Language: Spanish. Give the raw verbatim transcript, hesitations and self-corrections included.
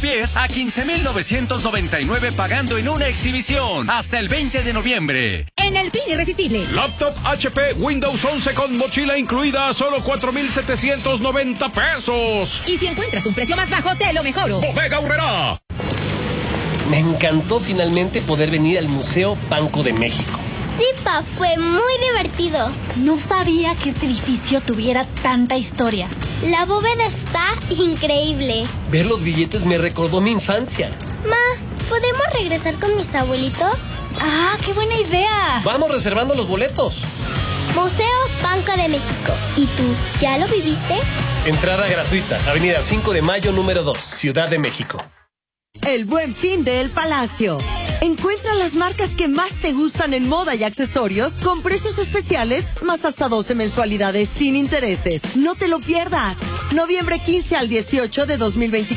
pies a quince mil novecientos noventa y nueve pagando en una exhibición hasta el veinte de noviembre. En el fin irresistible. Laptop H P Windows once con mochila incluida a solo cuatro mil setecientos noventa pesos. Y si encuentras un precio más bajo, te lo mejoro. Bodega Aurrerá. Me encantó finalmente poder venir al Museo Banco de México. Sí, pa, fue muy divertido. No sabía que este edificio tuviera tanta historia. La bóveda está increíble. Ver los billetes me recordó mi infancia. Ma, ¿podemos regresar con mis abuelitos? ¡Ah, qué buena idea! Vamos reservando los boletos. Museo Banco de México. ¿Y tú, ya lo viviste? Entrada gratuita, Avenida cinco de Mayo, número dos, Ciudad de México. El Buen Fin de El Palacio. Encuentra las marcas que más te gustan en moda y accesorios con precios especiales más hasta doce mensualidades sin intereses. No te lo pierdas. Noviembre quince al dieciocho de dos mil veinticuatro.